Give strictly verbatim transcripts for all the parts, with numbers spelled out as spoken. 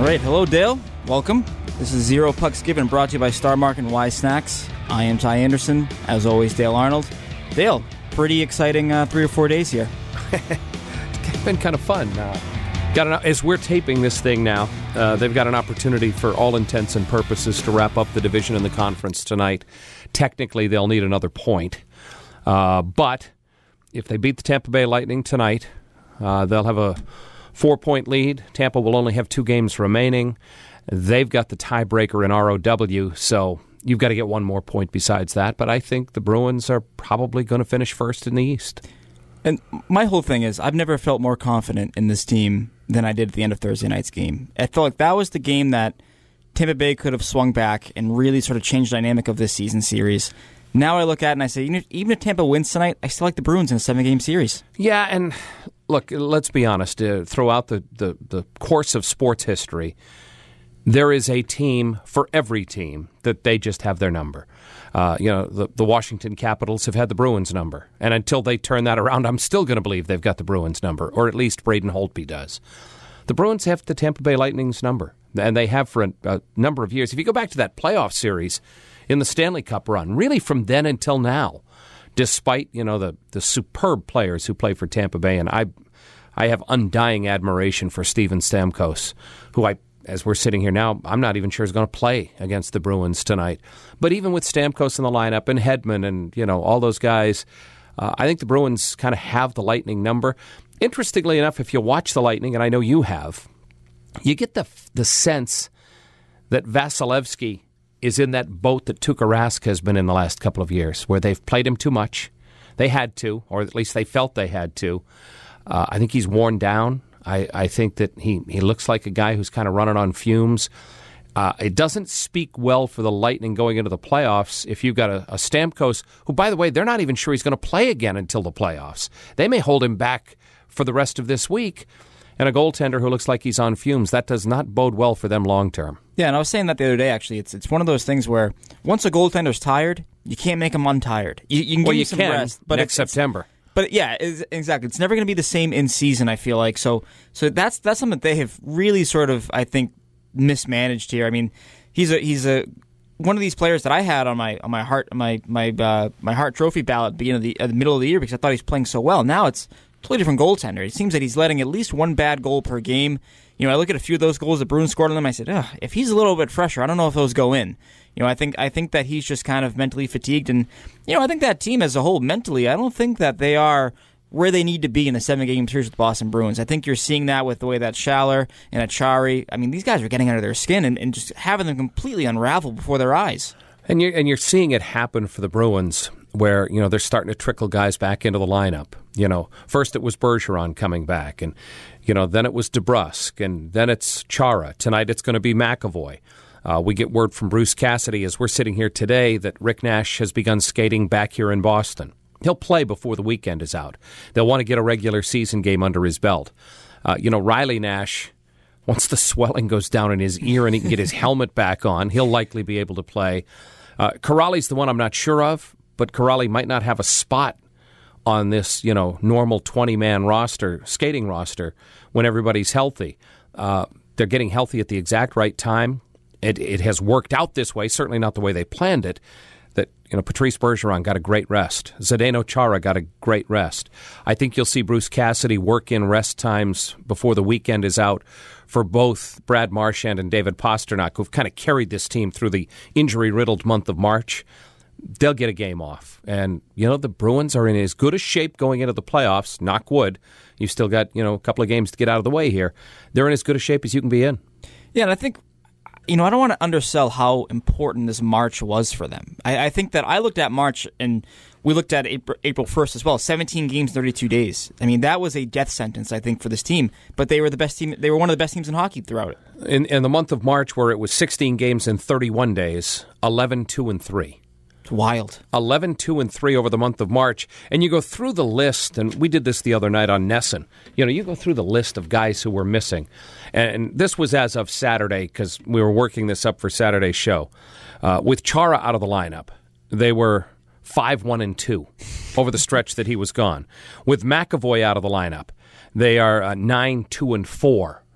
right, hello Dale, welcome. This is Zero Pucks Given, brought to you by Star Market and Wise Snacks. I am Ty Anderson, as always Dale Arnold. Dale, pretty exciting uh, three or four days here. It's been kind of fun. Uh, got an, as we're taping this thing now, uh, they've got an opportunity for all intents and purposes to wrap up the division and the conference tonight. Technically, they'll need another point. Uh, but if they beat the Tampa Bay Lightning tonight, uh, they'll have a four-point lead. Tampa will only have two games remaining. They've got the tiebreaker in R O W, so you've got to get one more point besides that. But I think the Bruins are probably going to finish first in the East. And my whole thing is, I've never felt more confident in this team than I did at the end of Thursday night's game. I felt like that was the game that Tampa Bay could have swung back and really sort of changed the dynamic of this season series. Now I look at it and I say, even if, even if Tampa wins tonight, I still like the Bruins in a seven-game series. Yeah, and look, let's be honest. Uh, throughout the, the, the course of sports history, there is a team for every team that they just have their number. Uh, you know, the, the Washington Capitals have had the Bruins number. And until they turn that around, I'm still going to believe they've got the Bruins number, or at least Braden Holtby does. The Bruins have the Tampa Bay Lightning's number, and they have for a, a number of years. If you go back to that playoff series in the Stanley Cup run, really from then until now, despite, you know, the, the superb players who play for Tampa Bay, and I, I have undying admiration for Steven Stamkos, who I as we're sitting here now, I'm not even sure is going to play against the Bruins tonight. But even with Stamkos in the lineup and Hedman and, you know, all those guys, uh, I think the Bruins kind of have the Lightning number. Interestingly enough, if you watch the Lightning, and I know you have, you get the the sense that Vasilevsky is in that boat that Tuukka Rask has been in the last couple of years, where they've played him too much. They had to, or at least they felt they had to. Uh, I think he's worn down. I, I think that he, he looks like a guy who's kind of running on fumes. Uh, it doesn't speak well for the Lightning going into the playoffs if you've got a, a Stamkos, who, by the way, they're not even sure he's going to play again until the playoffs. They may hold him back for the rest of this week. And a goaltender who looks like he's on fumes. That does not bode well for them long term. Yeah, and I was saying that the other day, actually. It's it's one of those things where once a goaltender's tired, you can't make him untired. You, you can well, give you him some can rest. But next it's, September. It's, But yeah, exactly. It's never going to be the same in season, I feel like. So so that's that's something that they have really sort of, I think, mismanaged here. I mean, he's a he's a one of these players that I had on my on my heart my my uh, my heart trophy ballot at the beginning of the, at the middle of the year because I thought he was playing so well. Now it's a totally different goaltender. It seems that he's letting at least one bad goal per game. You know, I look at a few of those goals that Bruins scored on them. I said, Ugh, if he's a little bit fresher, I don't know if those go in. You know, I think I think that he's just kind of mentally fatigued, and you know, I think that team as a whole mentally, I don't think that they are where they need to be in the seven-game series with the Boston Bruins. I think you're seeing that with the way that Schaller and Achari, I mean, these guys are getting under their skin and, and just having them completely unravel before their eyes. And you're, and you're seeing it happen for the Bruins where, you know, they're starting to trickle guys back into the lineup. You know, first it was Bergeron coming back, and, you know, then it was DeBrusk, and then it's Chara. Tonight it's going to be McAvoy. Uh, we get word from Bruce Cassidy as we're sitting here today that Rick Nash has begun skating back here in Boston. He'll play before the weekend is out. They'll want to get a regular season game under his belt. Uh, you know, Riley Nash, once the swelling goes down in his ear and he can get his helmet back on, he'll likely be able to play. Uh, Kuraly's the one I'm not sure of, but Kuraly might not have a spot on this, you know, normal twenty-man roster, skating roster, when everybody's healthy. Uh, they're getting healthy at the exact right time. It, it has worked out this way, certainly not the way they planned it. That, you know, Patrice Bergeron got a great rest. Zdeno Chara got a great rest. I think you'll see Bruce Cassidy work in rest times before the weekend is out for both Brad Marchand and David Pastrnak, who've kind of carried this team through the injury-riddled month of March. They'll get a game off. And, you know, the Bruins are in as good a shape going into the playoffs, knock wood. You've still got, you know, a couple of games to get out of the way here. They're in as good a shape as you can be in. Yeah, and I think, you know, I don't want to undersell how important this March was for them. I, I think that I looked at March, and we looked at April, April first as well. seventeen games, thirty-two days. I mean, that was a death sentence, I think, for this team. But they were the best team. They were one of the best teams in hockey throughout it. In, in the month of March, where it was sixteen games in thirty-one days, eleven two and three. It's wild. eleven two and three over the month of March. And you go through the list, and we did this the other night on Nesson. You know, you go through the list of guys who were missing. And this was as of Saturday, because we were working this up for Saturday's show. Uh, with Chara out of the lineup, they were five one and two over the stretch that he was gone. With McAvoy out of the lineup, they are uh, nine two and four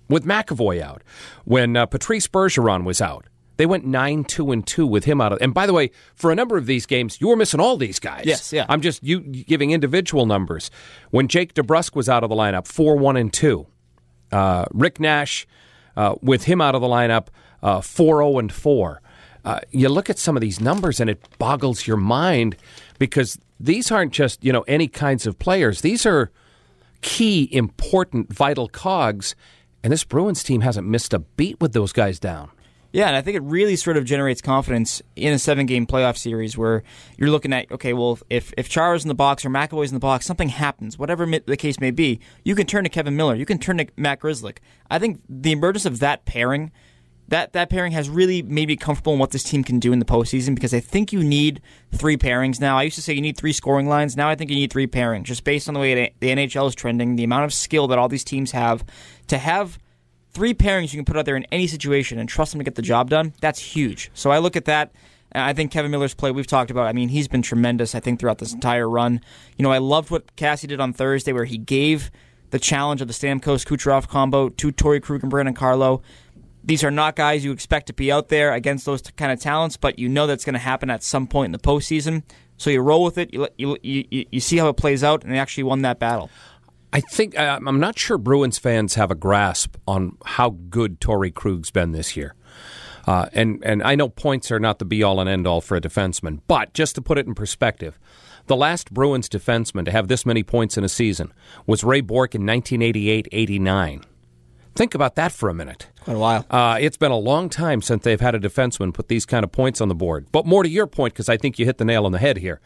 with McAvoy out, when uh, Patrice Bergeron was out. They went nine two and two with him out of. And by the way, for a number of these games, you were missing all these guys. Yes, yeah. I'm just you giving individual numbers. When Jake DeBrusk was out of the lineup, four one and two. Uh, Rick Nash, uh, with him out of the lineup, uh, four oh and four. Uh, you look at some of these numbers and it boggles your mind because these aren't just, you know, any kinds of players. These are key, important, vital cogs. And this Bruins team hasn't missed a beat with those guys down. Yeah, and I think it really sort of generates confidence in a seven-game playoff series where you're looking at, okay, well, if if Chara's in the box or McAvoy's in the box, something happens, whatever the case may be, you can turn to Kevin Miller, you can turn to Matt Grzelcyk. I think the emergence of that pairing, that, that pairing has really made me comfortable in what this team can do in the postseason because I think you need three pairings now. I used to say you need three scoring lines. Now I think you need three pairings, just based on the way the N H L is trending, the amount of skill that all these teams have to have three pairings you can put out there in any situation and trust them to get the job done, that's huge. So I look at that, and I think Kevin Miller's play we've talked about, I mean, he's been tremendous, I think, throughout this entire run. You know, I loved what Cassie did on Thursday where he gave the challenge of the Stamkos-Kucherov combo to Torrey Krug and Brandon Carlo. These are not guys you expect to be out there against those kind of talents, but you know that's going to happen at some point in the postseason. So you roll with it, you, you, you, you see how it plays out, and they actually won that battle. I think uh, I'm not sure Bruins fans have a grasp on how good Torrey Krug's been this year. Uh, and, and I know points are not the be-all and end-all for a defenseman, but just to put it in perspective, the last Bruins defenseman to have this many points in a season was Ray Bourque in nineteen eighty-eight eighty-nine. Think about that for a minute. Quite a while. Uh, it's been a long time since they've had a defenseman put these kind of points on the board. But more to your point, because I think you hit the nail on the head here.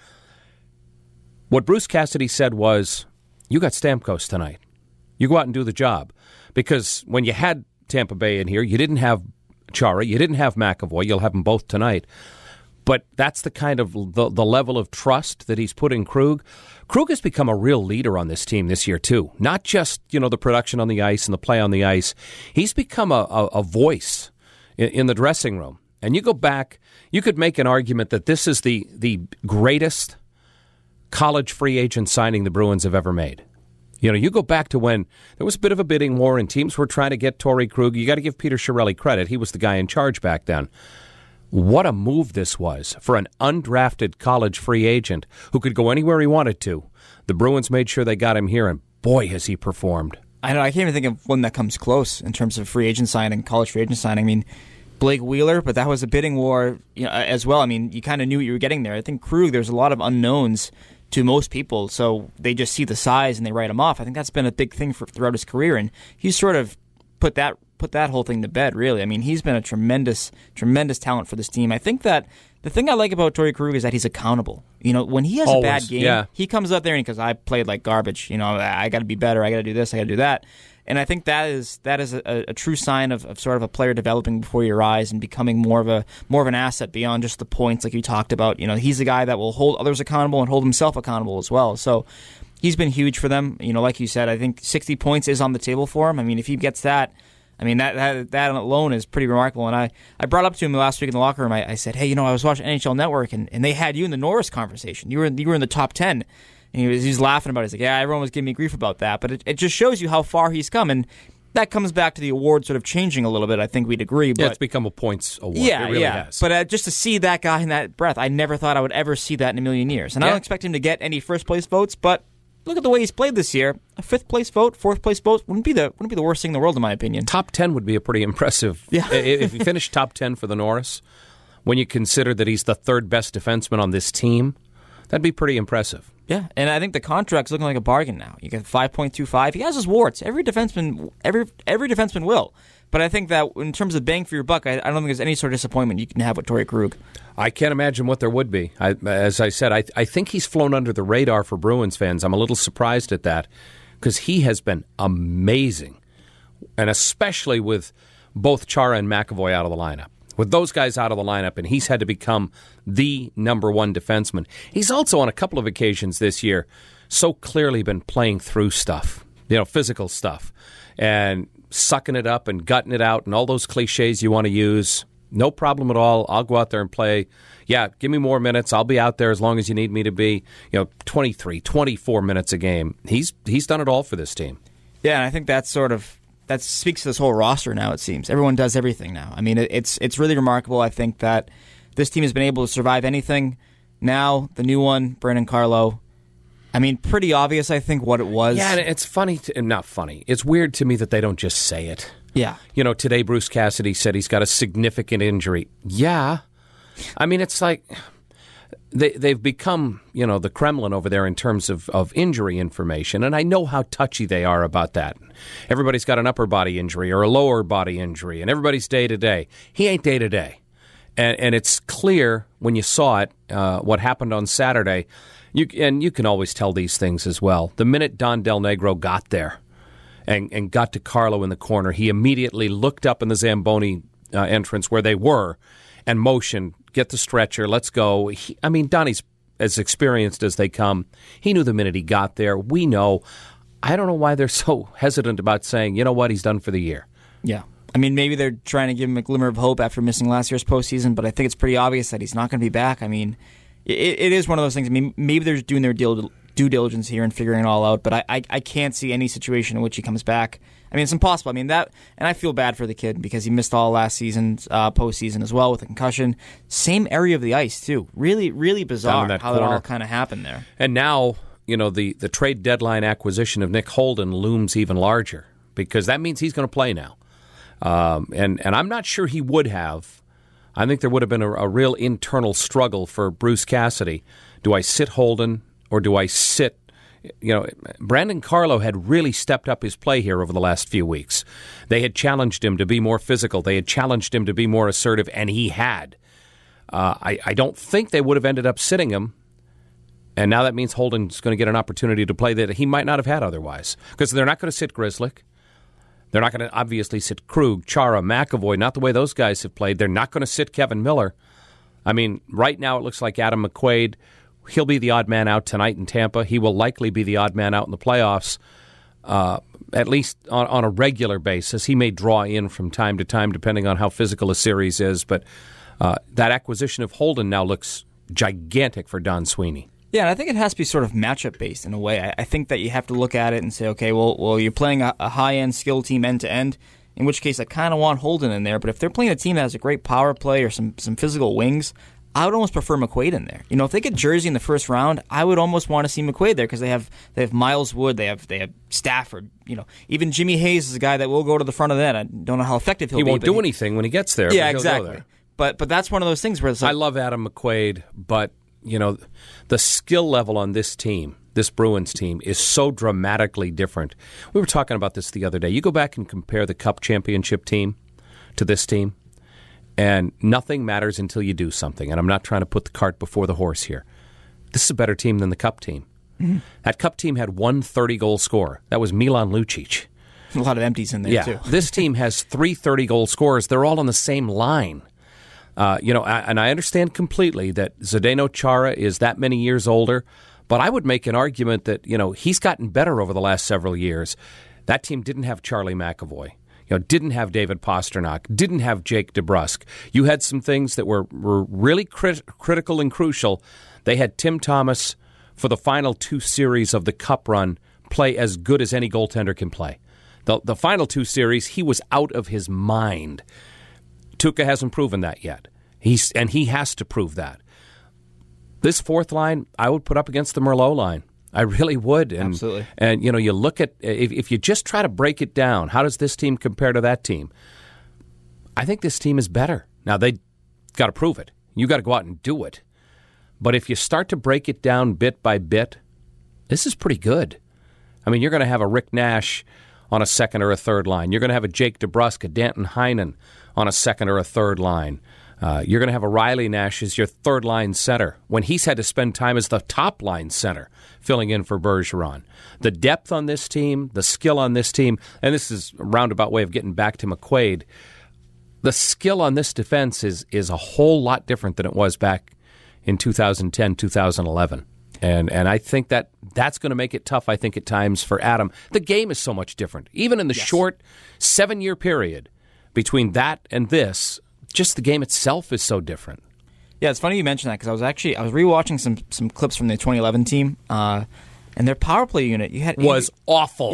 What Bruce Cassidy said was, you got Stamkos tonight. You go out and do the job. Because when you had Tampa Bay in here, you didn't have Chara, you didn't have McAvoy. You'll have them both tonight. But that's the kind of the, the level of trust that he's put in Krug. Krug has become a real leader on this team this year, too. Not just, you know, the production on the ice and the play on the ice. He's become a, a, a voice in, in the dressing room. And you go back, you could make an argument that this is the, the greatest college free agent signing the Bruins have ever made. You know, you go back to when there was a bit of a bidding war and teams were trying to get Torrey Krug. You got to give Peter Chiarelli credit. He was the guy in charge back then. What a move this was for an undrafted college free agent who could go anywhere he wanted to. The Bruins made sure they got him here, and boy, has he performed. I know. I can't even think of one that comes close in terms of free agent signing, college free agent signing. I mean, Blake Wheeler, but that was a bidding war, you know, as well. I mean, you kind of knew what you were getting there. I think Krug, there's a lot of unknowns to most people, so they just see the size and they write him off. I think that's been a big thing for throughout his career, and he's sort of put that put that whole thing to bed, really. I mean, he's been a tremendous, tremendous talent for this team. I think that the thing I like about Torrey Krug is that he's accountable. You know, when he has Always, a bad game, yeah. he comes out there and he goes, I played like garbage. You know, I got to be better. I got to do this. I got to do that. And I think that is that is a, a true sign of, of sort of a player developing before your eyes and becoming more of a more of an asset beyond just the points, like you talked about. You know, he's a guy that will hold others accountable and hold himself accountable as well. So he's been huge for them. You know, like you said, I think sixty points is on the table for him. I mean, if he gets that, I mean, that that, that alone is pretty remarkable. And I, I brought up to him last week in the locker room, I, I said, hey, you know, I was watching N H L Network, and, and they had you in the Norris conversation. You were you were in the top ten. And he was, he was laughing about it. He's like, yeah, everyone was giving me grief about that. But it, it just shows you how far he's come. And that comes back to the award sort of changing a little bit. I think we'd agree. But yeah, it's become a points award. Yeah, it really yeah. has. But uh, just to see that guy in that breath, I never thought I would ever see that in a million years. And yeah. I don't expect him to get any first place votes, but look at the way he's played this year. A fifth place vote, fourth place vote wouldn't be the wouldn't be the worst thing in the world, in my opinion. Top ten would be a pretty impressive. Yeah. If you finish top ten for the Norris, when you consider that he's the third best defenseman on this team, that'd be pretty impressive. Yeah, and I think the contract's looking like a bargain now. You get five point two five. He has his warts. Every defenseman, every every defenseman will. But I think that in terms of bang for your buck, I, I don't think there's any sort of disappointment you can have with Torrey Krug. I can't imagine what there would be. I, as I said, I, I think he's flown under the radar for Bruins fans. I'm a little surprised at that because he has been amazing, and especially with both Chara and McAvoy out of the lineup. With those guys out of the lineup, and he's had to become the number one defenseman. He's also, on a couple of occasions this year, so clearly been playing through stuff, you know, physical stuff, and sucking it up and gutting it out and all those cliches you want to use. No problem at all. I'll go out there and play. Yeah, give me more minutes. I'll be out there as long as you need me to be. You know, twenty-three, twenty-four minutes a game. He's he's done it all for this team. Yeah, and I think that's sort of that speaks to this whole roster now, it seems. Everyone does everything now. I mean, it, it's it's really remarkable, I think, that this team has been able to survive anything. Now, the new one, Brandon Carlo, I mean, pretty obvious, I think, what it was. Yeah, and it's funny, to, not funny. It's weird to me that they don't just say it. Yeah. You know, today Bruce Cassidy said he's got a significant injury. Yeah. I mean, it's like they, they've become, you know, the Kremlin over there in terms of, of injury information, and I know how touchy they are about that. Everybody's got an upper body injury or a lower body injury, and everybody's day-to-day. He ain't day-to-day. And, and it's clear when you saw it, uh, what happened on Saturday, you, and you can always tell these things as well. The minute Don Del Negro got there and, and got to Carlo in the corner, he immediately looked up in the Zamboni uh, entrance where they were and motioned, get the stretcher, let's go. He, I mean, Donnie's as experienced as they come. He knew the minute he got there. We know. I don't know why they're so hesitant about saying, you know what, he's done for the year. Yeah. I mean, maybe they're trying to give him a glimmer of hope after missing last year's postseason, but I think it's pretty obvious that he's not going to be back. I mean, it, it is one of those things. I mean, maybe they're doing their deal, due diligence here and figuring it all out, but I, I, I can't see any situation in which he comes back. I mean, it's impossible. I mean, that, and I feel bad for the kid because he missed all last season's uh, postseason as well with a concussion. Same area of the ice, too. Really, really bizarre how corner. It all kind of happened there. And now, you know, the, the trade deadline acquisition of Nick Holden looms even larger because that means he's going to play now. Um, and, and I'm not sure he would have. I think there would have been a, a real internal struggle for Bruce Cassidy. Do I sit Holden or do I sit, you know, Brandon Carlo had really stepped up his play here over the last few weeks. They had challenged him to be more physical. They had challenged him to be more assertive, and he had. Uh, I, I don't think they would have ended up sitting him. And now that means Holden's going to get an opportunity to play that he might not have had otherwise. Because they're not going to sit Grzelcyk. They're not going to obviously sit Krug, Chara, McAvoy, not the way those guys have played. They're not going to sit Kevin Miller. I mean, right now it looks like Adam McQuaid, he'll be the odd man out tonight in Tampa. He will likely be the odd man out in the playoffs, uh, at least on, on a regular basis. He may draw in from time to time, depending on how physical a series is. But uh, that acquisition of Holden now looks gigantic for Don Sweeney. Yeah, and I think it has to be sort of matchup-based in a way. I, I think that you have to look at it and say, okay, well, well, you're playing a, a high-end skill team end-to-end, in which case I kind of want Holden in there. But if they're playing a team that has a great power play or some, some physical wings, I would almost prefer McQuaid in there. You know, if they get Jersey in the first round, I would almost want to see McQuaid there because they have they have Miles Wood, they have they have Stafford. You know, even Jimmy Hayes is a guy that will go to the front of that. I don't know how effective he'll he be. Won't he won't do anything when he gets there. Yeah, but he'll exactly. Go there. But but that's one of those things where it's like, I love Adam McQuaid, but you know, the skill level on this team, this Bruins team, is so dramatically different. We were talking about this the other day. You go back and compare the Cup championship team to this team, and nothing matters until you do something. And I'm not trying to put the cart before the horse here. This is a better team than the Cup team. Mm-hmm. That Cup team had one thirty-goal scorer. That was Milan Lucic. A lot of empties in there, yeah. too. This team has three thirty-goal scorers. They're all on the same line. Uh, you know, and I understand completely that Zdeno Chara is that many years older, but I would make an argument that, you know, he's gotten better over the last several years. That team didn't have Charlie McAvoy, you know, didn't have David Pasternak, didn't have Jake DeBrusk. You had some things that were, were really crit- critical and crucial. They had Tim Thomas for the final two series of the Cup run play as good as any goaltender can play. The, the final two series, he was out of his mind. Tuukka hasn't proven that yet. He's and he has to prove that. This fourth line, I would put up against the Merlot line. I really would. And, Absolutely. And, you know, you look at, if, if you just try to break it down, how does this team compare to that team? I think this team is better. Now, they got to prove it. You got to go out and do it. But if you start to break it down bit by bit, this is pretty good. I mean, you're going to have a Rick Nash on a second or a third line. You're going to have a Jake DeBrusk, a Danton Heinen on a second or a third line. Uh, you're going to have a Riley Nash as your third-line center when he's had to spend time as the top-line center filling in for Bergeron. The depth on this team, the skill on this team, and this is a roundabout way of getting back to McQuaid, the skill on this defense is is a whole lot different than it was back in two thousand ten, two thousand eleven. And and I think that that's going to make it tough, I think, at times for Adam. The game is so much different. Even in the yes. short seven-year period between that and this, just the game itself is so different. Yeah, it's funny you mention that because I was actually I was rewatching some some clips from the twenty eleven team, uh, and their power play unit you had was you, awful. You had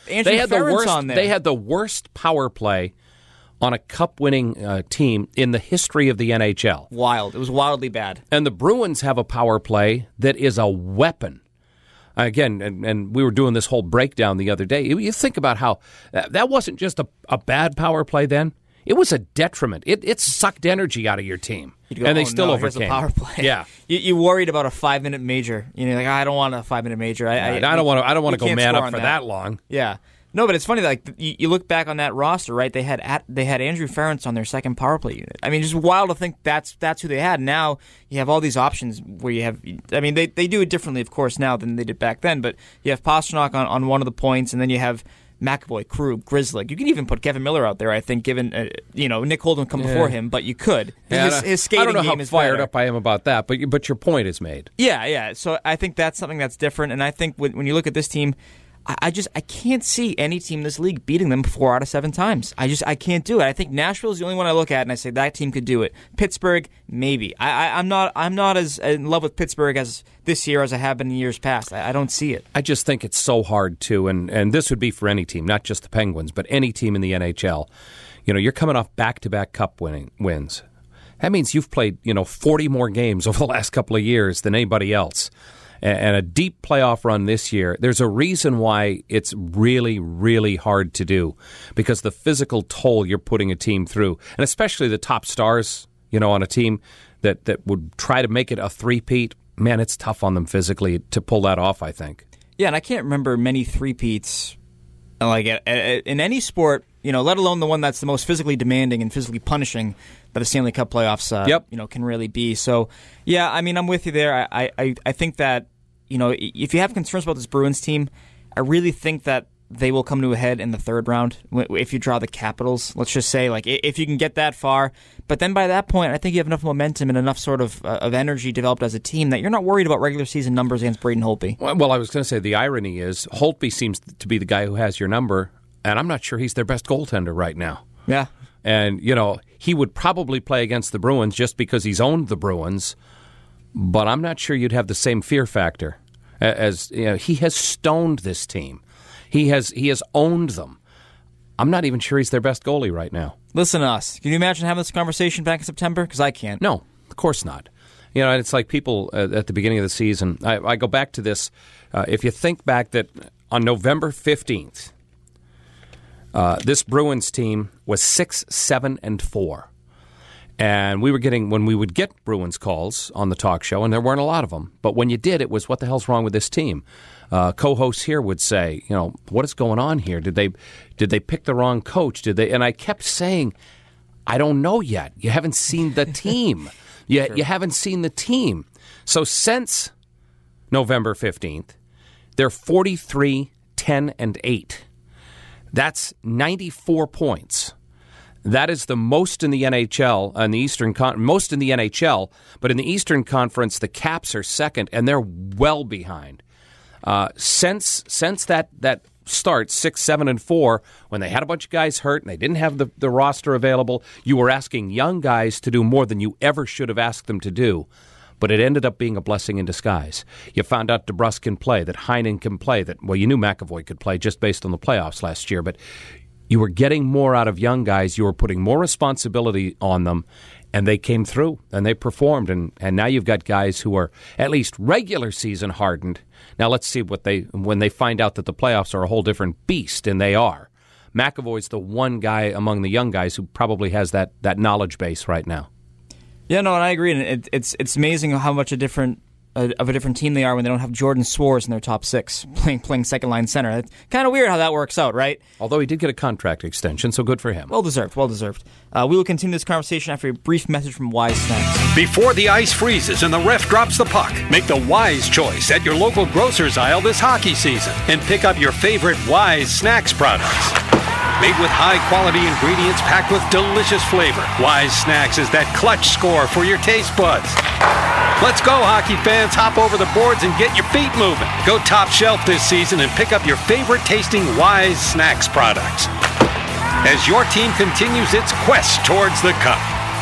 Andrew they had the Ferentz worst. on there. They had the worst power play on a cup-winning uh, team in the history of the N H L. Wild. It was wildly bad. And the Bruins have a power play that is a weapon. Again, and, and we were doing this whole breakdown the other day. You think about how uh, that wasn't just a, a bad power play then. It was a detriment. It, it sucked energy out of your team, Go, and they oh, still no, overcame. Here's a power play. Yeah, you, you worried about a five-minute major. You know, like I don't want a five-minute major. I, right. I, I don't want to. I don't want to go man up for that. that long. Yeah. No, but it's funny. Like you, you look back on that roster, right? They had at, they had Andrew Ferentz on their second power play unit. I mean, just wild to think that's that's who they had. Now you have all these options where you have. I mean, they they do it differently, of course, now than they did back then. But you have Pastrnak on, on one of the points, and then you have McAvoy, Krug, Grzelcyk. You can even put Kevin Miller out there. I think, given uh, you know Nick Holden come yeah. before him, but you could. Yeah, his, his skating I don't know game how is fired better. up I am about that, but but your point is made. Yeah, yeah. So I think that's something that's different, and I think when, when you look at this team. I just I can't see any team in this league beating them four out of seven times. I just I can't do it. I think Nashville is the only one I look at and I say that team could do it. Pittsburgh, maybe. I, I I'm not I'm not as in love with Pittsburgh as this year as I have been in years past. I, I don't see it. I just think it's so hard to, and and this would be for any team, not just the Penguins, but any team in the N H L. You know, you're coming off back-to-back Cup winning wins. That means you've played you know forty more games over the last couple of years than anybody else. And a deep playoff run this year, there's a reason why it's really, really hard to do, because the physical toll you're putting a team through, and especially the top stars, you know, on a team that, that would try to make it a three-peat, man, it's tough on them physically to pull that off, I think. Yeah, and I can't remember many three-peats like in any sport, you know, let alone the one that's the most physically demanding and physically punishing that the Stanley Cup playoffs, uh, yep. you know, can really be. So, yeah, I mean, I'm with you there. I, I, I think that, you know, if you have concerns about this Bruins team, I really think that they will come to a head in the third round if you draw the Capitals. Let's just say, like, if you can get that far. But then by that point, I think you have enough momentum and enough sort of uh, of energy developed as a team that you're not worried about regular season numbers against Braden Holtby. Well, I was going to say the irony is Holtby seems to be the guy who has your number, and I'm not sure he's their best goaltender right now. Yeah. And, you know, he would probably play against the Bruins just because he's owned the Bruins, but I'm not sure you'd have the same fear factor as, you know, he has stoned this team. He has he has owned them. I'm not even sure he's their best goalie right now. Listen to us. Can you imagine having this conversation back in September? Because I can't. No, of course not. You know, it's like people uh, at the beginning of the season. I, I go back to this. Uh, if you think back that on November fifteenth, uh, this Bruins team was six, seven, and four. And we were getting, when we would get Bruins calls on the talk show, and there weren't a lot of them, but when you did, it was, what the hell's wrong with this team? Uh, co-hosts here would say, you know, what is going on here? Did they did they pick the wrong coach? Did they? And I kept saying, I don't know yet. You haven't seen the team. you, sure. you haven't seen the team. So since November fifteenth, they're forty-three, ten, and eight. That's ninety-four points. That is the most in the N H L, in the Eastern Con- most in the N H L, but in the Eastern Conference, the Caps are second, and they're well behind. Uh, since since that, that start, six, seven, and four, when they had a bunch of guys hurt and they didn't have the, the roster available, you were asking young guys to do more than you ever should have asked them to do. But it ended up being a blessing in disguise. You found out DeBrusk can play, that Heinen can play, that, well, you knew McAvoy could play just based on the playoffs last year, but you were getting more out of young guys. You were putting more responsibility on them, and they came through, and they performed. And, and now you've got guys who are at least regular season hardened. Now let's see what they when they find out that the playoffs are a whole different beast, and they are. McAvoy's the one guy among the young guys who probably has that, that knowledge base right now. Yeah, no, and I agree. And it, it's it's amazing how much a different uh, of a different team they are when they don't have Jordan Swartz in their top six playing playing second line center. It's kind of weird how that works out, right? Although he did get a contract extension, so good for him. Well deserved, well deserved. Uh, we will continue this conversation after a brief message from Wise Snacks. Before the ice freezes and the ref drops the puck, make the Wise choice at your local grocer's aisle this hockey season and pick up your favorite Wise Snacks products. Made with high-quality ingredients packed with delicious flavor, Wise Snacks is that clutch score for your taste buds. Let's go, hockey fans. Hop over the boards and get your feet moving. Go top shelf this season and pick up your favorite-tasting Wise Snacks products as your team continues its quest towards the cup.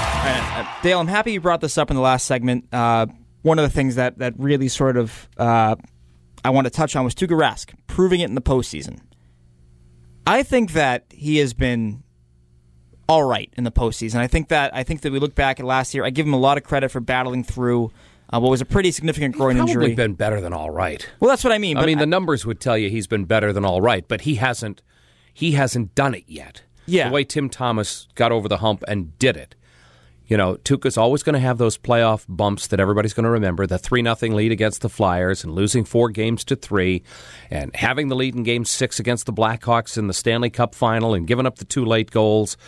Uh, Dale, I'm happy you brought this up in the last segment. Uh, one of the things that, that really sort of uh, I want to touch on was Tuukka Rask, proving it in the postseason. I think that he has been all right in the postseason. I think that I think that we look back at last year. I give him a lot of credit for battling through uh, what was a pretty significant groin he's probably injury. Been better than all right. Well, that's what I mean. I but mean, I, the numbers would tell you he's been better than all right, but he hasn't. He hasn't done it yet. Yeah. The way Tim Thomas got over the hump and did it. You know, Tuukka's always going to have those playoff bumps that everybody's going to remember, the three nothing lead against the Flyers and losing four games to three and having the lead in Game six against the Blackhawks in the Stanley Cup final and giving up the two late goals.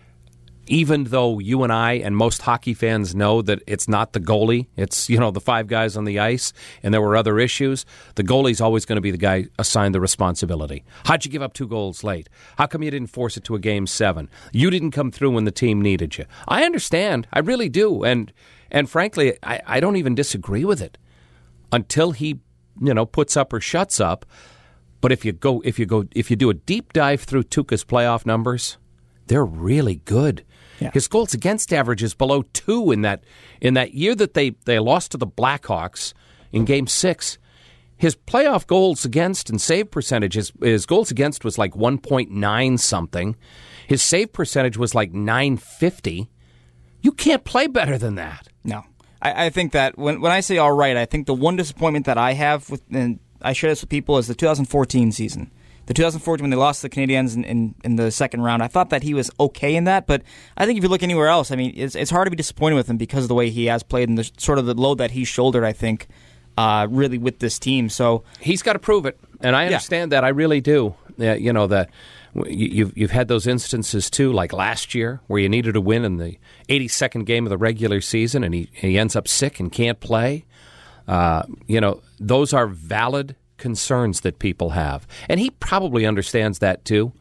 Even though you and I and most hockey fans know that it's not the goalie, it's, you know, the five guys on the ice, and there were other issues, the goalie's always going to be the guy assigned the responsibility. How'd you give up two goals late? How come you didn't force it to a game seven? You didn't come through when the team needed you. I understand. I really do. And and frankly, I, I don't even disagree with it until he, you know, puts up or shuts up. But if you go if you go if you do a deep dive through Tuukka's playoff numbers, they're really good. Yeah. His goals against average is below two in that in that year that they, they lost to the Blackhawks in Game Six. His playoff goals against and save percentage, his, his goals against was like one point nine something. His save percentage was like nine fifty. You can't play better than that. No. I, I think that when when I say all right, I think the one disappointment that I have, with, and I share this with people, is the two thousand fourteen season. The two thousand fourteen, when they lost to the Canadiens in, in, in the second round, I thought that he was okay in that, but I think if you look anywhere else, I mean, it's, it's hard to be disappointed with him because of the way he has played and the sort of the load that he shouldered, I think, uh, really with this team. So he's got to prove it, and I understand yeah. that. I really do. Uh, you know, that you've, you've had those instances, too, like last year, where you needed a win in the eighty-second game of the regular season, and he, he ends up sick and can't play. Uh, you know, those are valid concerns that people have. And he probably understands that too.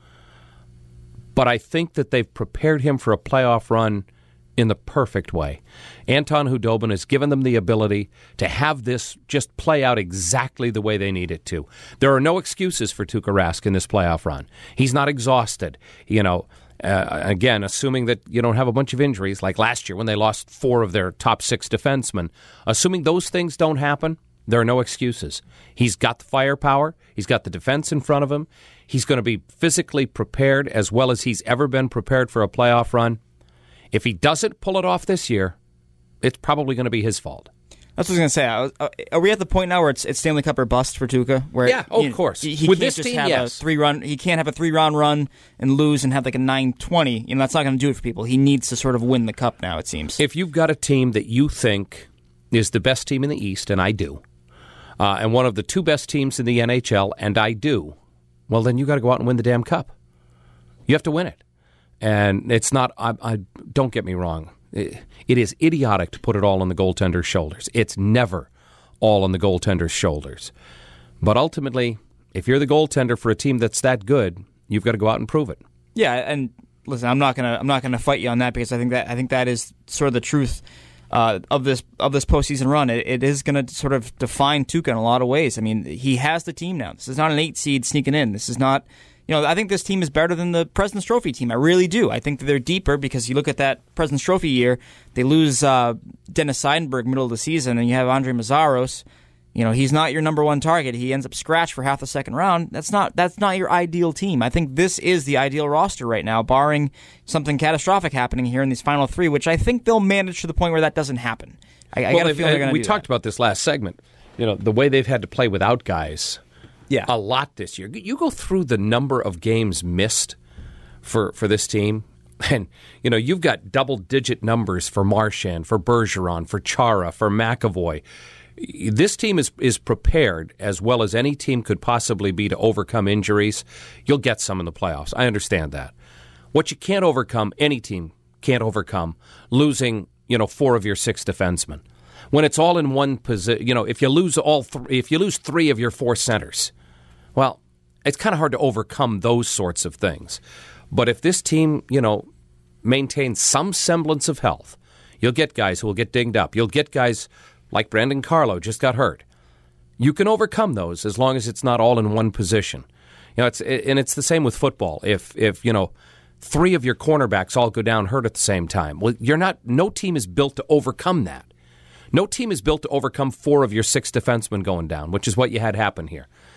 But I think that they've prepared him for a playoff run in the perfect way. Anton Khudobin has given them the ability to have this just play out exactly the way they need it to. There are no excuses for Tuukka Rask in this playoff run. He's not exhausted. You know, uh, again, assuming that you don't have a bunch of injuries like last year when they lost four of their top six defensemen, assuming those things don't happen, there are no excuses. He's got the firepower. He's got the defense in front of him. He's going to be physically prepared as well as he's ever been prepared for a playoff run. If he doesn't pull it off this year, it's probably going to be his fault. That's what I was going to say. Are we at the point now where it's, it's Stanley Cup or bust for Tuukka? Where yeah, oh, you know, of course. He, he With can't this just team, have yes. a three run. He can't have a three round run and lose and have like a nine twenty. You know, that's not going to do it for people. He needs to sort of win the cup now. It seems. If you've got a team that you think is the best team in the East, and I do. Uh, and one of the two best teams in the N H L, and I do, well, then you got to go out and win the damn cup. You have to win it. And it's not, I, I don't get me wrong, it, it is idiotic to put it all on the goaltender's shoulders. It's never all on the goaltender's shoulders. But ultimately, if you're the goaltender for a team that's that good, you've got to go out and prove it. Yeah, and listen, I'm not gonna I'm not gonna fight you on that because I think that I think that is sort of the truth. Uh, of this of this postseason run, it, it is going to sort of define Tuukka in a lot of ways. I mean, he has the team now. This is not an eight seed sneaking in. This is not, you know, I think this team is better than the President's Trophy team. I really do. I think that they're deeper because you look at that President's Trophy year, they lose uh, Dennis Seidenberg middle of the season, and you have Andre Mazzaros. You know, he's not your number one target. He ends up scratched for half the second round. That's not that's not your ideal team. I think this is the ideal roster right now, barring something catastrophic happening here in these final three, which I think they'll manage to the point where that doesn't happen. I, I well, got a feeling they're going to We do talked that. about this last segment. You know, the way they've had to play without guys yeah. a lot this year. You go through the number of games missed for, for this team, and, you know, you've got double-digit numbers for Marchand, for Bergeron, for Chara, for McAvoy. This team is is prepared as well as any team could possibly be to overcome injuries. You'll get some in the playoffs. I understand that. What you can't overcome, any team can't overcome, losing, you know, four of your six defensemen. When it's all in one position, you know, if you lose all th- if you lose three of your four centers, well, it's kind of hard to overcome those sorts of things. But if this team, you know, maintains some semblance of health, you'll get guys who will get dinged up. You'll get guys like Brandon Carlo just got hurt. You can overcome those as long as it's not all in one position. You know, it's and it's the same with football. If if you know three of your cornerbacks all go down hurt at the same time, well, you're not. No team is built to overcome that. No team is built to overcome four of your six defensemen going down, which is what you had happen here.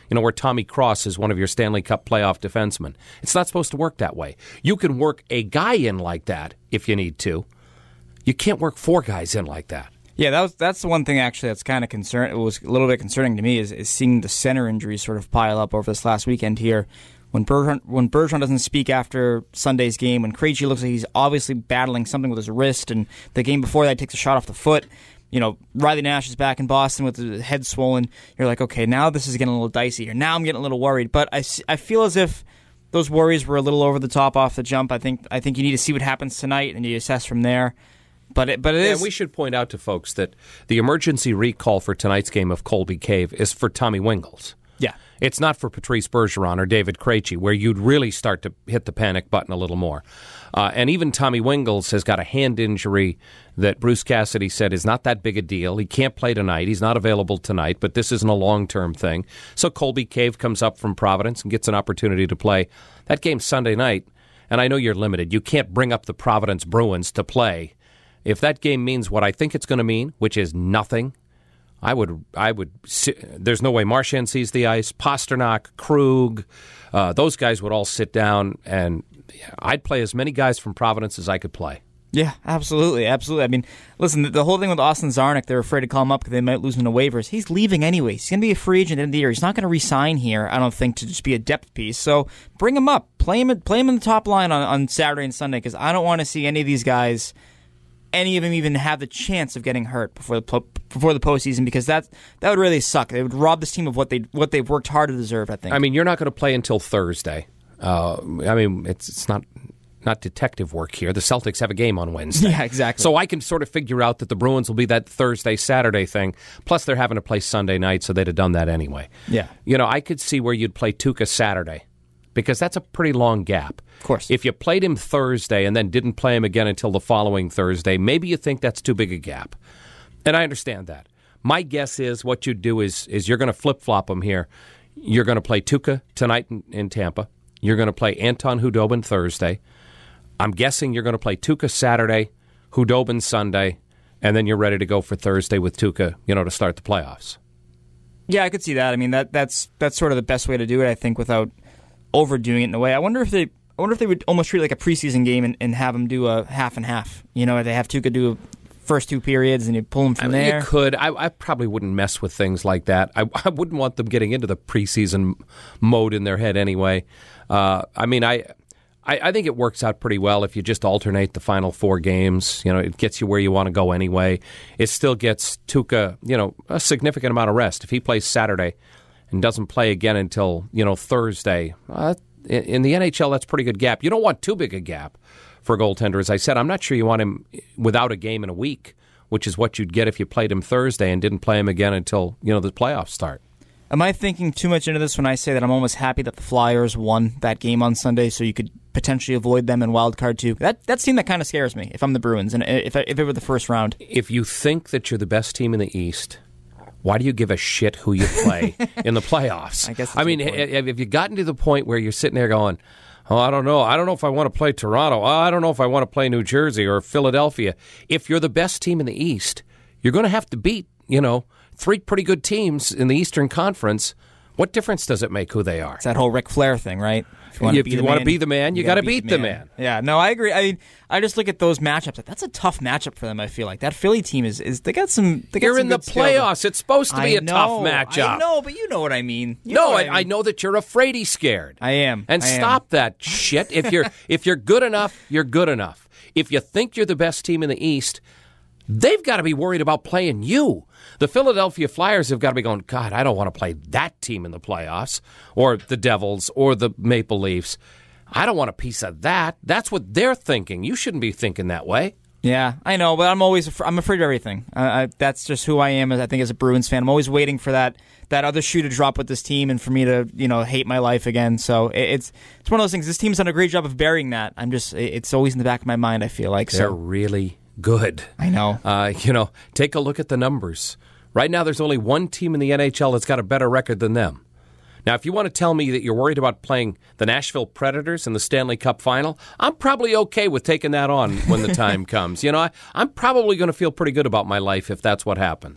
you know, where Tommy Cross is one of your Stanley Cup playoff defensemen. It's not supposed to work that way. You can work a guy in like that if you need to. You can't work four guys in like that. Yeah, that was that's the one thing actually that's kind of concern. It was a little bit concerning to me is, is seeing the center injuries sort of pile up over this last weekend here. When Bergeron, when Bergeron doesn't speak after Sunday's game, when Krejci looks like he's obviously battling something with his wrist, and the game before that takes a shot off the foot. You know, Riley Nash is back in Boston with his head swollen. You're like, okay, now this is getting a little dicey here. Now I'm getting a little worried. But I, I feel as if those worries were a little over the top off the jump. I think I think you need to see what happens tonight and you assess from there. But it, but it yeah, is. We should point out to folks that the emergency recall for tonight's game of Colby Cave is for Tommy Wingels. Yeah. It's not for Patrice Bergeron or David Krejci, where you'd really start to hit the panic button a little more. Uh, and even Tommy Wingels has got a hand injury that Bruce Cassidy said is not that big a deal. He can't play tonight. He's not available tonight, but this isn't a long-term thing. So Colby Cave comes up from Providence and gets an opportunity to play. That game's Sunday night, and I know you're limited. You can't bring up the Providence Bruins to play. If that game means what I think it's going to mean, which is nothing, I would, I would. There's no way Marchand sees the ice. Pasternak, Krug, uh, those guys would all sit down, and I'd play as many guys from Providence as I could play. Yeah, absolutely, absolutely. I mean, listen, the, the whole thing with Austin Czarnik, they're afraid to call him up because they might lose him to waivers. He's leaving anyway. He's going to be a free agent at the end of the year. He's not going to re-sign here, I don't think, to just be a depth piece. So bring him up. Play him, play him in the top line on, on Saturday and Sunday because I don't want to see any of these guys, any of them even have the chance of getting hurt before the before the postseason because that that would really suck. It would rob this team of what they what they've worked hard to deserve. I think. I mean, you're not going to play until Thursday. Uh, I mean, it's it's not not detective work here. The Celtics have a game on Wednesday. Yeah, exactly. So I can sort of figure out that the Bruins will be that Thursday Saturday thing. Plus, they're having to play Sunday night, so they'd have done that anyway. Yeah. You know, I could see where you'd play Tuukka Saturday because that's a pretty long gap. Of course. If you played him Thursday and then didn't play him again until the following Thursday, maybe you think that's too big a gap. And I understand that. My guess is what you'd do is is you're going to flip-flop them here. You're going to play Tuukka tonight in, in Tampa. You're going to play Anton Khudobin Thursday. I'm guessing you're going to play Tuukka Saturday, Khudobin Sunday, and then you're ready to go for Thursday with Tuukka, you know, to start the playoffs. Yeah, I could see that. I mean, that that's that's sort of the best way to do it, I think, without overdoing it in a way. I wonder if they I wonder if they would almost treat it like a preseason game and, and have them do a half and half. You know, they have Tuukka do a first two periods and you pull them from I mean, there. You could. I, I probably wouldn't mess with things like that. I, I wouldn't want them getting into the preseason mode in their head anyway. Uh, I mean, I, I I think it works out pretty well if you just alternate the final four games. You know, it gets you where you want to go anyway. It still gets Tuukka, you know, a significant amount of rest. If he plays Saturday and doesn't play again until, you know, Thursday, uh, in, in the N H L, that's a pretty good gap. You don't want too big a gap for a goaltender. As I said, I'm not sure you want him without a game in a week, which is what you'd get if you played him Thursday and didn't play him again until, you know, the playoffs start. Am I thinking too much into this when I say that I'm almost happy that the Flyers won that game on Sunday so you could potentially avoid them in wild card two? That that's a team that kind of scares me if I'm the Bruins and if if it were the first round. If you think that you're the best team in the East, why do you give a shit who you play in the playoffs? I guess. I mean, have you gotten to the point where you're sitting there going, oh, I don't know. I don't know if I want to play Toronto. Oh, I don't know if I want to play New Jersey or Philadelphia. If you're the best team in the East, you're going to have to beat, you know, three pretty good teams in the Eastern Conference. What difference does it make who they are? It's that whole Ric Flair thing, right? If you want, if to, be you want to be the man, you, you got to beat, beat the man. man. Yeah, no, I agree. I mean, I just look at those matchups. Like, that's a tough matchup for them. I feel like that Philly team is is they got some. They got you're some in the playoffs. Skill. It's supposed to be I a know, tough matchup. I know, but you know what I mean. You no, know I, I, mean. I know that you're afraid he's scared. I am. And I stop am. that shit. If you're if you're good enough, you're good enough. If you think you're the best team in the East, they've got to be worried about playing you. The Philadelphia Flyers have got to be going, God, I don't want to play that team in the playoffs, or the Devils, or the Maple Leafs. I don't want a piece of that. That's what they're thinking. You shouldn't be thinking that way. Yeah, I know, but I'm always af- I'm afraid of everything. Uh, I, that's just who I am. I think as a Bruins fan, I'm always waiting for that that other shoe to drop with this team, and for me to you know hate my life again. So it, it's it's one of those things. This team's done a great job of burying that. I'm just it's always in the back of my mind. I feel like they're so. really good. I know. Uh, you know, take a look at the numbers. Right now, there's only one team in the N H L that's got a better record than them. Now, if you want to tell me that you're worried about playing the Nashville Predators in the Stanley Cup Final, I'm probably okay with taking that on when the time comes. You know, I, I'm probably going to feel pretty good about my life if that's what happens.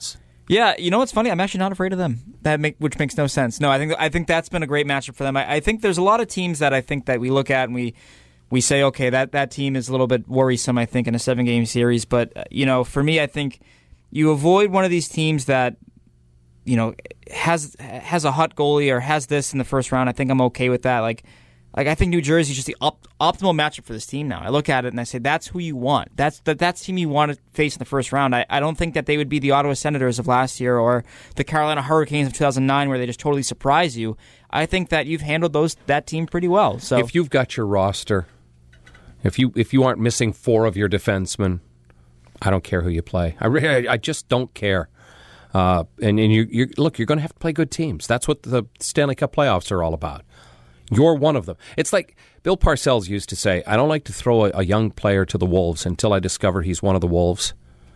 Yeah, you know what's funny? I'm actually not afraid of them. That make, which makes no sense. No, I think I think that's been a great matchup for them. I, I think there's a lot of teams that I think that we look at and we we say, okay, that, that team is a little bit worrisome, I think, in a seven-game series. But, uh, you know, for me, I think you avoid one of these teams that, you know, has has a hot goalie or has this in the first round. I think I'm okay with that. Like, like I think New Jersey is just the op- optimal matchup for this team now. I look at it and I say, that's who you want. That's the, that's the team you want to face in the first round. I, I don't think that they would be the Ottawa Senators of last year or the Carolina Hurricanes of two thousand nine where they just totally surprise you. I think that you've handled those that team pretty well. So if you've got your roster, if you if you aren't missing four of your defensemen, I don't care who you play. I really, I just don't care. Uh, and and you you look, you're going to have to play good teams. That's what the Stanley Cup playoffs are all about. You're one of them. It's like Bill Parcells used to say, I don't like to throw a, a young player to the Wolves until I discover he's one of the Wolves.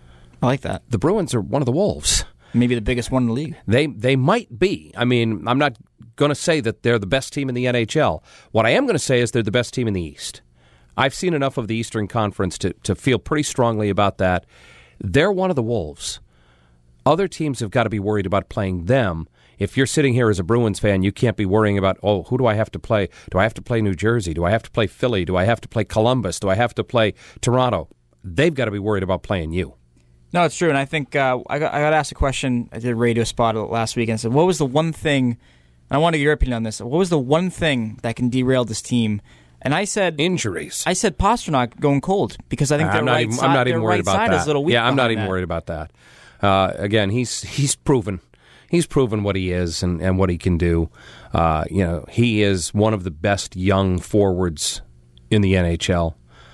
I like that. The Bruins are one of the Wolves. Maybe the biggest one in the league. They they might be. I mean, I'm not going to say that they're the best team in the N H L. What I am going to say is they're the best team in the East. I've seen enough of the Eastern Conference to, to feel pretty strongly about that. They're one of the Wolves. Other teams have got to be worried about playing them. If you're sitting here as a Bruins fan, you can't be worrying about, oh, who do I have to play? Do I have to play New Jersey? Do I have to play Philly? Do I have to play Columbus? Do I have to play Toronto? They've got to be worried about playing you. No, it's true. And I think uh, I, got, I got asked a question. I did a radio spot last week and I said, what was the one thing, and I wanted your opinion on this, what was the one thing that can derail this team? And I said injuries. I said Pastrnak going cold because I think their I'm not right even, side, I'm not even their worried right about side that. is a little weak. Yeah, I'm not even that. worried about that. Uh, again, he's he's proven he's proven what he is and, and what he can do. Uh, you know, he is one of the best young forwards in the N H L.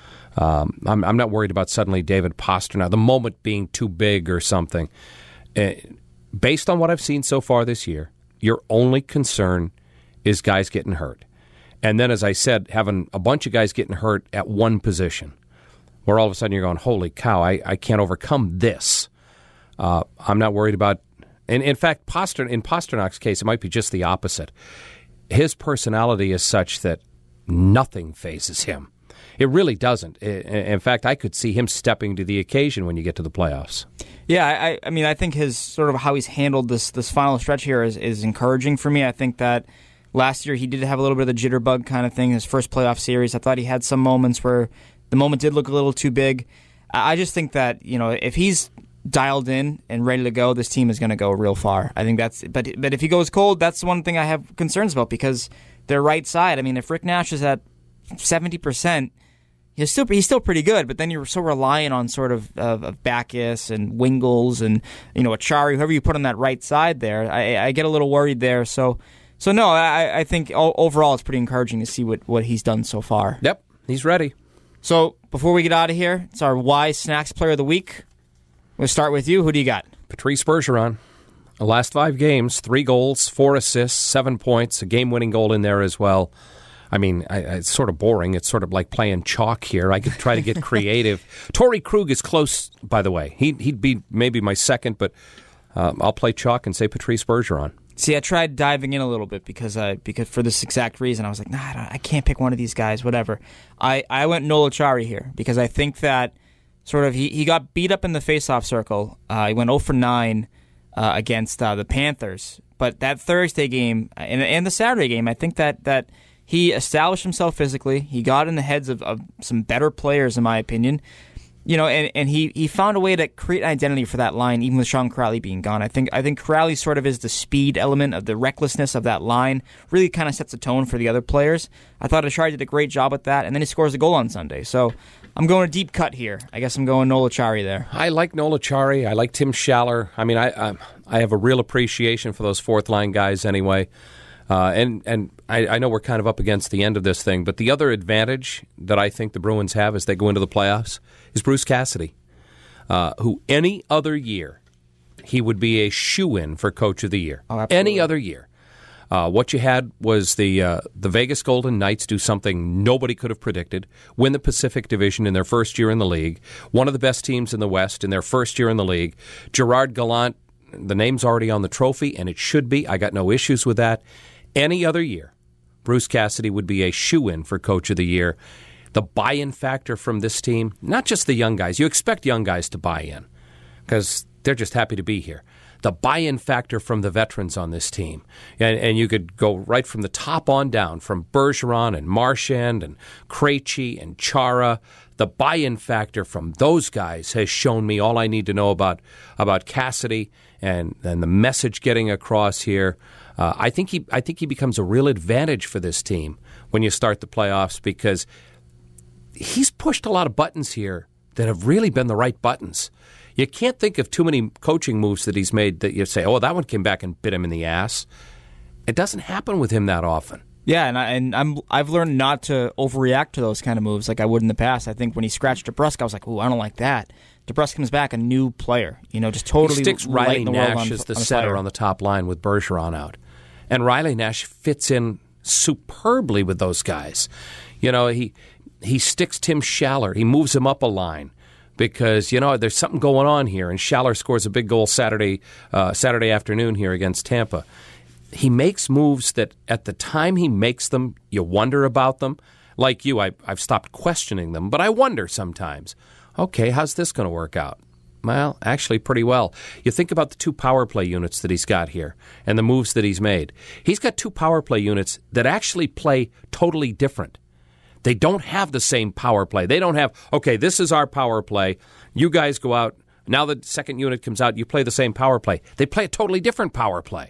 Um, I'm I'm not worried about suddenly David Pastrnak, the moment being too big or something. Uh, based on what I've seen so far this year, your only concern is guys getting hurt. And then, as I said, having a bunch of guys getting hurt at one position, where all of a sudden you're going, holy cow, I, I can't overcome this. Uh, I'm not worried about, and in fact, Paster, in Pasternak's case, it might be just the opposite. His personality is such that nothing phases him. It really doesn't. In fact, I could see him stepping to the occasion when you get to the playoffs. Yeah, I, I mean, I think his sort of how he's handled this this final stretch here is, is encouraging for me. I think that last year he did have a little bit of the jitterbug kind of thing. His first playoff series, I thought he had some moments where the moment did look a little too big. I just think that, you know, if he's dialed in and ready to go, this team is going to go real far. I think that's, but but if he goes cold, that's the one thing I have concerns about because their right side. I mean, if Rick Nash is at seventy percent, he's still he's still pretty good. But then you're so reliant on sort of of, of Backus and Wingles and you know Achari, whoever you put on that right side there. I, I get a little worried there. So so no, I I think overall it's pretty encouraging to see what what he's done so far. Yep, he's ready. So before we get out of here, it's our Wise Snacks Player of the Week. We'll start with you. Who do you got? Patrice Bergeron. The last five games, three goals, four assists, seven points, a game-winning goal in there as well. I mean, I, it's sort of boring. It's sort of like playing chalk here. I could try to get creative. Torrey Krug is close, by the way. He, he'd be maybe my second, but uh, I'll play chalk and say Patrice Bergeron. See, I tried diving in a little bit because I because for this exact reason. I was like, nah, I, don't, I can't pick one of these guys, whatever. I, I went Noel Acciari here because I think that sort of he, he got beat up in the faceoff circle. Uh, he went oh for nine uh, against uh, the Panthers. But that Thursday game and, and the Saturday game, I think that, that he established himself physically. He got in the heads of, of some better players, in my opinion. You know, and, and he, he found a way to create an identity for that line, even with Sean Kuraly being gone. I think I think Kuraly sort of is the speed element of the recklessness of that line. Really kind of sets the tone for the other players. I thought Acciari did a great job with that, and then he scores a goal on Sunday. So I'm going a deep cut here. I guess I'm going Noel Acciari there. I like Noel Acciari. I like Tim Schaller. I mean, I I, I have a real appreciation for those fourth line guys anyway. Uh, and and I, I know we're kind of up against the end of this thing, but the other advantage that I think the Bruins have as they go into the playoffs is Bruce Cassidy, uh, who any other year he would be a shoo-in for Coach of the Year. Oh, absolutely. Any other year. Uh, what you had was the uh, the Vegas Golden Knights do something nobody could have predicted, win the Pacific Division in their first year in the league, one of the best teams in the West in their first year in the league. Gerard Gallant, the name's already on the trophy, and it should be. I got no issues with that. Any other year, Bruce Cassidy would be a shoo-in for Coach of the Year. The buy-in factor from this team, not just the young guys. You expect young guys to buy in because they're just happy to be here. the buy-in factor from the veterans on this team. And, and you could go right from the top on down, from Bergeron and Marchand and Krejci and Chara. The buy-in factor from those guys has shown me all I need to know about about Cassidy and, and the message getting across here. Uh, I think he I think he becomes a real advantage for this team when you start the playoffs, because he's pushed a lot of buttons here that have really been the right buttons. You can't think of too many coaching moves that he's made that you say, oh, that one came back and bit him in the ass. It doesn't happen with him that often. Yeah, and, I, and I'm, I've learned not to overreact to those kind of moves like I would in the past. I think when he scratched DeBrusk, I was like, ooh, I don't like that. DeBrusk comes back a new player, you know, just totally he sticks Riley the Nash on, as the on center fire. on the top line with Bergeron out. And Riley Nash fits in superbly with those guys. You know, he he sticks Tim Schaller. He moves him up a line because, you know, there's something going on here. And Schaller scores a big goal Saturday uh, Saturday afternoon here against Tampa. He makes moves that at the time he makes them, you wonder about them. Like you, I, I've stopped questioning them, but I wonder sometimes, okay, how's this going to work out? Well, actually pretty well. You think about the two power play units that he's got here and the moves that he's made. He's got two power play units that actually play totally different. They don't have the same power play. They don't have, okay, this is our power play. You guys go out. Now the second unit comes out. You play the same power play. They play a totally different power play.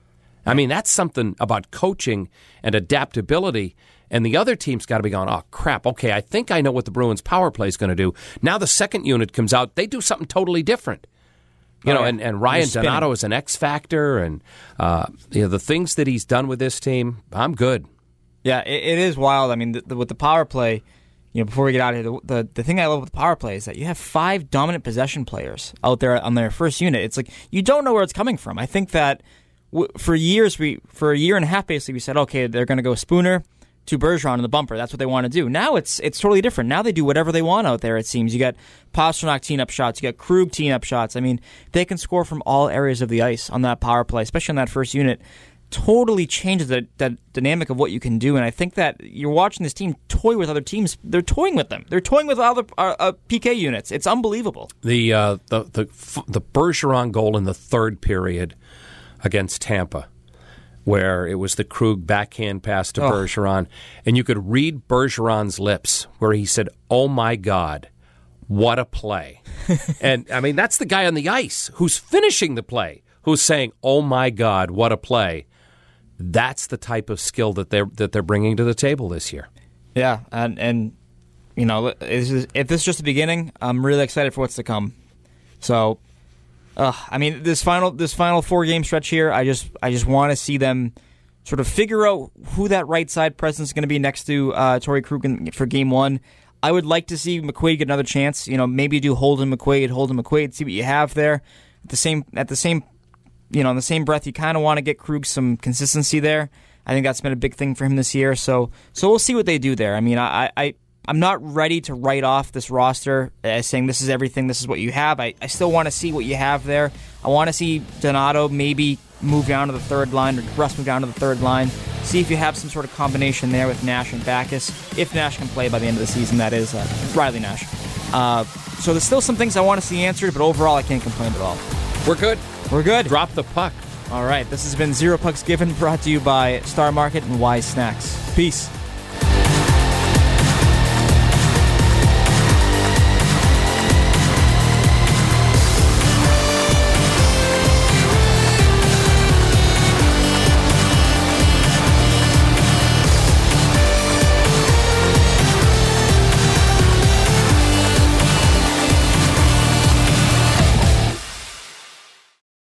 I mean, that's something about coaching and adaptability. And the other team's got to be going, oh, crap, okay, I think I know what the Bruins' power play is going to do. Now the second unit comes out. They do something totally different. You oh, know, yeah. and, and Ryan Donato is an X factor. And uh, you know, the things that he's done with this team, I'm good. Yeah, it, it is wild. I mean, the, the, with the power play, you know, before we get out of here, the, the the thing I love with the power play is that you have five dominant possession players out there on their first unit. It's like you don't know where it's coming from. I think that w- for years, we for a year and a half, basically, we said, okay, they're going to go Spooner to Bergeron in the bumper. That's what they want to do. Now it's it's totally different. Now they do whatever they want out there, it seems. You got Pastrnak teeing up shots. You got Krug teeing up shots. I mean, they can score from all areas of the ice on that power play, especially on that first unit. Totally changes the, the dynamic of what you can do. And I think that you're watching this team toy with other teams. They're toying with them. They're toying with other uh, uh, P K units. It's unbelievable. The, uh, the, the, the Bergeron goal in the third period against Tampa, where it was the Krug backhand pass to oh. Bergeron, and you could read Bergeron's lips where he said, oh my God, what a play. And, I mean, that's the guy on the ice who's finishing the play, who's saying, oh my God, what a play. That's the type of skill that they're, that they're bringing to the table this year. Yeah, and, and you know, if this is just the beginning, I'm really excited for what's to come. So... Uh, I mean, this final this final four game stretch here, I just I just want to see them sort of figure out who that right side presence is going to be next to uh, Torrey Krug for game one. I would like to see McQuaid get another chance. You know, maybe do Holden McQuaid, Holden McQuaid, see what you have there. At the same at the same, you know, in the same breath, you kind of want to get Krug some consistency there. I think that's been a big thing for him this year. So so we'll see what they do there. I mean, I. I I'm not ready to write off this roster as saying this is everything, this is what you have. I, I still want to see what you have there. I want to see Donato maybe move down to the third line, or Russ move down to the third line. See if you have some sort of combination there with Nash and Backes. If Nash can play by the end of the season, that is, uh, Riley Nash. Uh, so there's still some things I want to see answered, but overall I can't complain at all. We're good. We're good. Drop the puck. All right, this has been Zero Pucks Given, brought to you by Star Market and Wise Snacks. Peace.